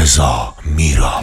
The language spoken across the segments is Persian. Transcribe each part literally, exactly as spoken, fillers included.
رضا میراب.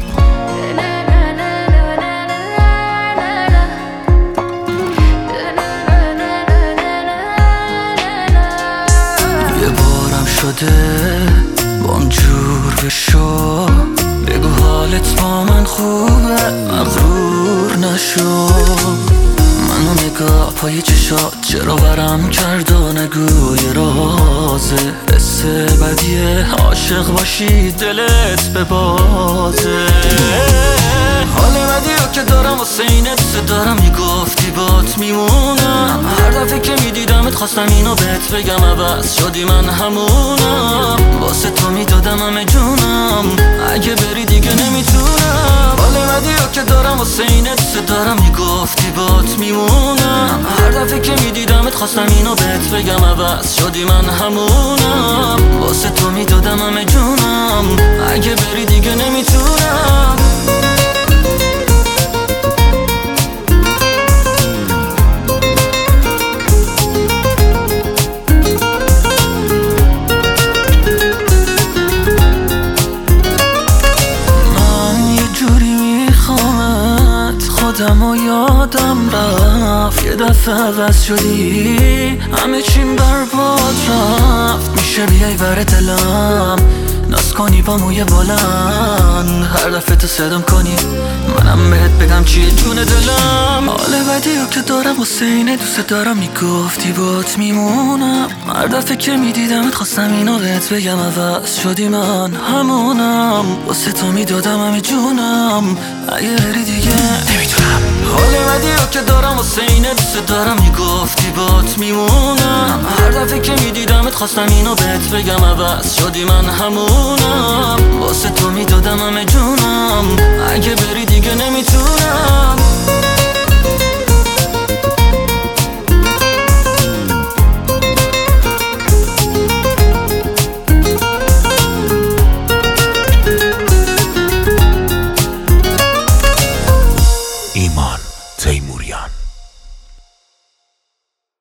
یه بارم شده بامجور بشو، بگو حالت با من خوبه، مغرور نشو. منو نگاه پای چشات چرا ورم کرد و نگو یه رازه، حس بدیه عاشق باشی دلت به بازه. حال بدیو که دارم واسه اینه دوست دارم، میگفتی بات میمونم. هر دفعه که میدیدمت خواستم اینو بهت بگم، عوض شدی من همونم. واسه تو میدادم همه جونم، اگه بری دیگه نمیتونم. حال بدیو که دارم واسه اینه دوست دارم، میگفتی بات میمونم. هر دفعه که میدیدمت خواستم اینو بهت بگم، عوض شدی من همونم. واسه تو میدادم همه جونم، اگه بری دیگه نمیتونم. خودم و یادم رفت، یه دفعه عوض شدی، همه چیم برباد رفت. میشه بیای ور دلم، ناز کنی با موی بلند، هر دفعه تو صدام کنی منم بهت بگم چیه جون دلم. حال بدیو که دارم واسه اینه دوست دارم، میگفتی بات میمونم. هر دفعه که میدیدمت خواستم اینو بهت بگم، عوض شدی من همونم. واسه تو میدادم همه جونم، اگه بری دیگه نمیتونم. حال بدیو که دارم واسه اینه دوست دارم، میگفتی بات میمونم. هر دفعه که میدیدمت خواستم اینو بهت بگم، عوض شدی من همونم. واسه تو میدادم همه جونم، اگه بری دیگه نمیتونم.